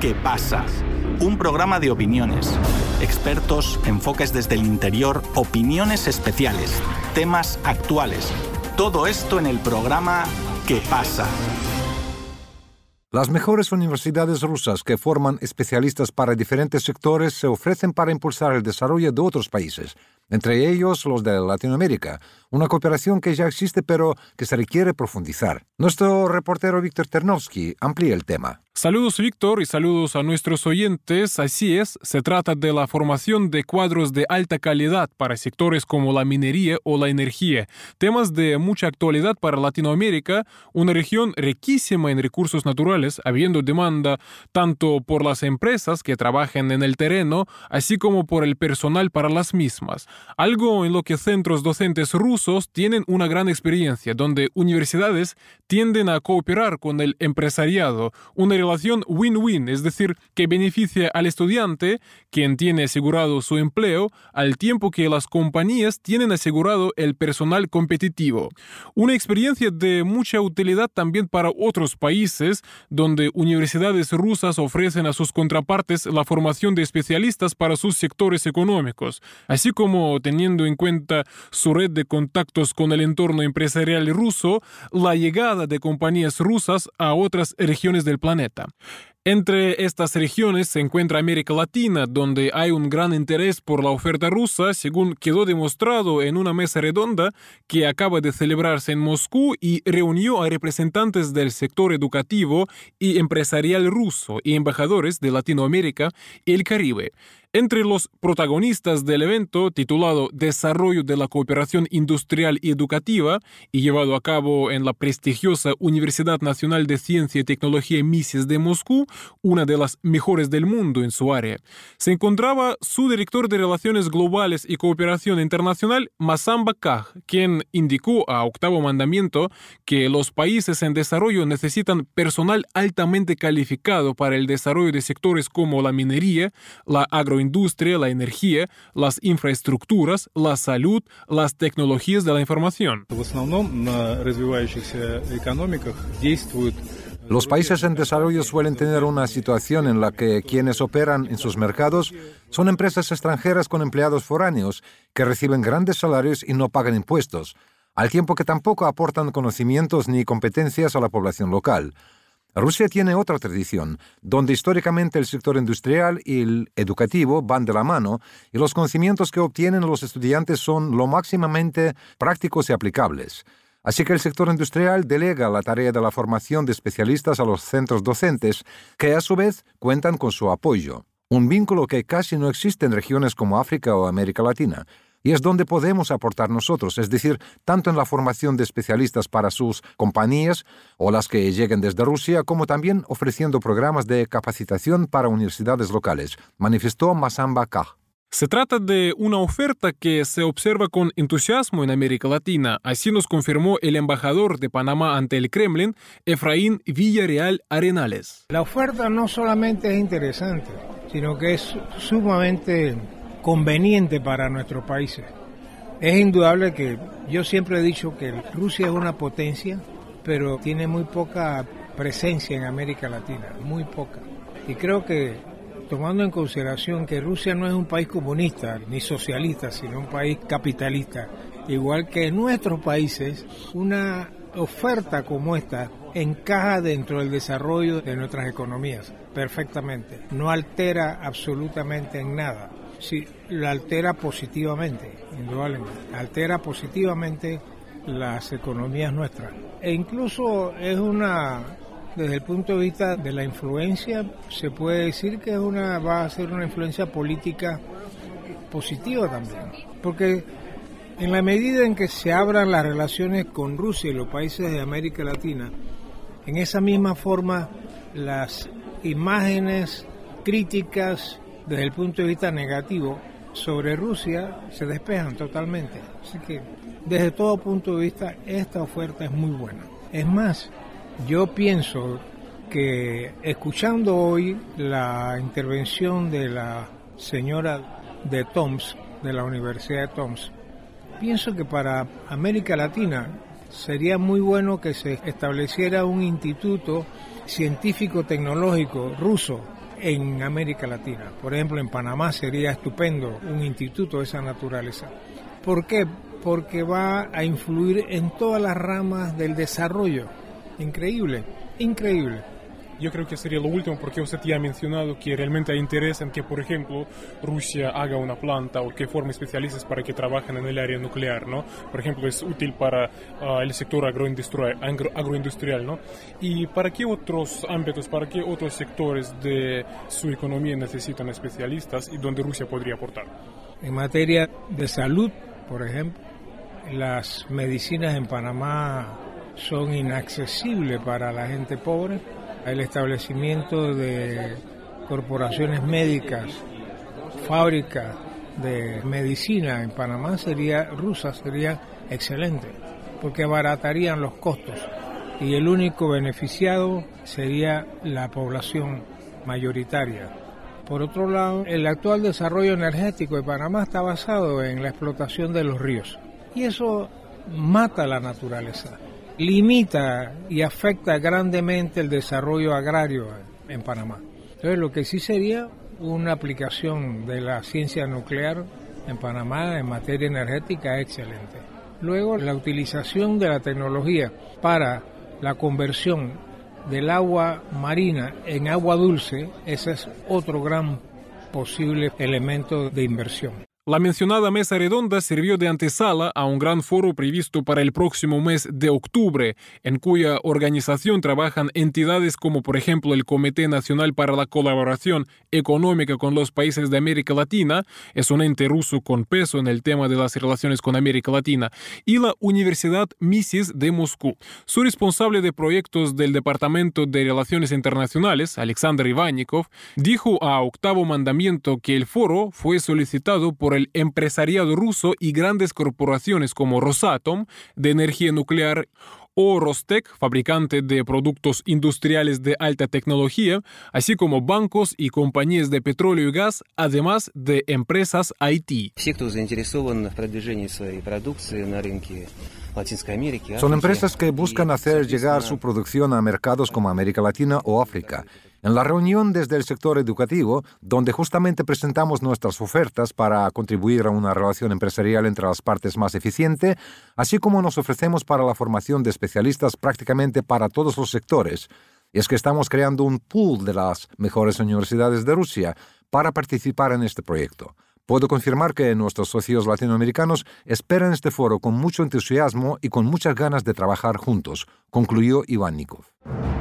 ¿Qué pasa? Un programa de opiniones, expertos, enfoques desde el interior, opiniones especiales, temas actuales. Todo esto en el programa ¿Qué pasa? Las mejores universidades rusas que forman especialistas para diferentes sectores se ofrecen para impulsar el desarrollo de otros países, entre ellos los de Latinoamérica, una cooperación que ya existe pero que se requiere profundizar. Nuestro reportero Víctor Ternovsky amplía el tema. Saludos, Víctor, y saludos a nuestros oyentes. Así es, se trata de la formación de cuadros de alta calidad para sectores como la minería o la energía, temas de mucha actualidad para Latinoamérica, una región riquísima en recursos naturales, habiendo demanda tanto por las empresas que trabajan en el terreno, así como por el personal para las mismas. Algo en lo que centros docentes rusos tienen una gran experiencia, donde universidades tienden a cooperar con el empresariado, una relación win-win, es decir, que beneficia al estudiante, quien tiene asegurado su empleo, al tiempo que las compañías tienen asegurado el personal competitivo. Una experiencia de mucha utilidad también para otros países, donde universidades rusas ofrecen a sus contrapartes la formación de especialistas para sus sectores económicos, así como teniendo en cuenta su red de contactos con el entorno empresarial ruso, la llegada de compañías rusas a otras regiones del planeta. Entre estas regiones se encuentra América Latina, donde hay un gran interés por la oferta rusa, según quedó demostrado en una mesa redonda que acaba de celebrarse en Moscú y reunió a representantes del sector educativo y empresarial ruso y embajadores de Latinoamérica y el Caribe. Entre los protagonistas del evento, titulado Desarrollo de la Cooperación Industrial y Educativa, y llevado a cabo en la prestigiosa Universidad Nacional de Ciencia y Tecnología Mises de Moscú, una de las mejores del mundo en su área, se encontraba su director de Relaciones Globales y Cooperación Internacional, Mazamba Kaj, quien indicó a Octavo Mandamiento que los países en desarrollo necesitan personal altamente calificado para el desarrollo de sectores como la minería, la agroindustria, la energía, las infraestructuras, la salud, las tecnologías de la información. Los países en desarrollo suelen tener una situación en la que quienes operan en sus mercados son empresas extranjeras con empleados foráneos que reciben grandes salarios y no pagan impuestos, al tiempo que tampoco aportan conocimientos ni competencias a la población local. Rusia tiene otra tradición, donde históricamente el sector industrial y el educativo van de la mano y los conocimientos que obtienen los estudiantes son lo máximamente prácticos y aplicables. Así que el sector industrial delega la tarea de la formación de especialistas a los centros docentes, que a su vez cuentan con su apoyo. Un vínculo que casi no existe en regiones como África o América Latina. Y es donde podemos aportar nosotros, es decir, tanto en la formación de especialistas para sus compañías o las que lleguen desde Rusia, como también ofreciendo programas de capacitación para universidades locales, manifestó Mazamba Kaj. Se trata de una oferta que se observa con entusiasmo en América Latina, así nos confirmó el embajador de Panamá ante el Kremlin, Efraín Villarreal Arenales. La oferta no solamente es interesante, sino que es sumamente conveniente para nuestros países. Es indudable que yo siempre he dicho que Rusia es una potencia, pero tiene muy poca presencia en América Latina, muy poca. Y creo que, tomando en consideración que Rusia no es un país comunista ni socialista, sino un país capitalista, igual que en nuestros países, una oferta como esta encaja dentro del desarrollo de nuestras economías perfectamente. No altera absolutamente en nada. Sí, la altera positivamente, indudablemente. Altera positivamente las economías nuestras. E incluso es desde el punto de vista de la influencia, se puede decir que va a ser una influencia política positiva también. Porque en la medida en que se abran las relaciones con Rusia y los países de América Latina, en esa misma forma las imágenes críticas desde el punto de vista negativo sobre Rusia se despejan totalmente. Así que desde todo punto de vista esta oferta es muy buena. Es más, yo pienso que escuchando hoy la intervención de la señora de Tomsk, de la Universidad de Tomsk, pienso que para América Latina sería muy bueno que se estableciera un instituto científico-tecnológico ruso en América Latina. Por ejemplo, en Panamá sería estupendo un instituto de esa naturaleza. ¿Por qué? Porque va a influir en todas las ramas del desarrollo. Increíble, increíble. Yo creo que sería lo último, porque usted ya ha mencionado que realmente hay interés en que, por ejemplo, Rusia haga una planta o que forme especialistas para que trabajen en el área nuclear, ¿no? Por ejemplo, es útil para el sector agroindustrial, ¿no? ¿Y para qué otros ámbitos, para qué otros sectores de su economía necesitan especialistas y donde Rusia podría aportar? En materia de salud, por ejemplo, las medicinas en Panamá son inaccesibles para la gente pobre. El establecimiento de corporaciones médicas, fábricas de medicina en Panamá sería excelente, porque abaratarían los costos y el único beneficiado sería la población mayoritaria. Por otro lado, el actual desarrollo energético de Panamá está basado en la explotación de los ríos y eso mata la naturaleza. Limita y afecta grandemente el desarrollo agrario en Panamá. Entonces, lo que sí sería una aplicación de la ciencia nuclear en Panamá en materia energética es excelente. Luego, la utilización de la tecnología para la conversión del agua marina en agua dulce, ese es otro gran posible elemento de inversión. La mencionada mesa redonda sirvió de antesala a un gran foro previsto para el próximo mes de octubre, en cuya organización trabajan entidades como, por ejemplo, el Comité Nacional para la Colaboración Económica con los Países de América Latina, es un ente ruso con peso en el tema de las relaciones con América Latina, y la Universidad Mises de Moscú. Su responsable de proyectos del Departamento de Relaciones Internacionales, Alexander Ivannikov, dijo a Octavo Mandamiento que el foro fue solicitado por el empresariado ruso y grandes corporaciones como Rosatom, de energía nuclear, o Rostec, fabricante de productos industriales de alta tecnología, así como bancos y compañías de petróleo y gas, además de empresas IT. Son empresas que buscan hacer llegar su producción a mercados como América Latina o África. En la reunión desde el sector educativo, donde justamente presentamos nuestras ofertas para contribuir a una relación empresarial entre las partes más eficiente, así como nos ofrecemos para la formación de especialistas prácticamente para todos los sectores. Y es que estamos creando un pool de las mejores universidades de Rusia para participar en este proyecto. Puedo confirmar que nuestros socios latinoamericanos esperan este foro con mucho entusiasmo y con muchas ganas de trabajar juntos, concluyó Ivannikov.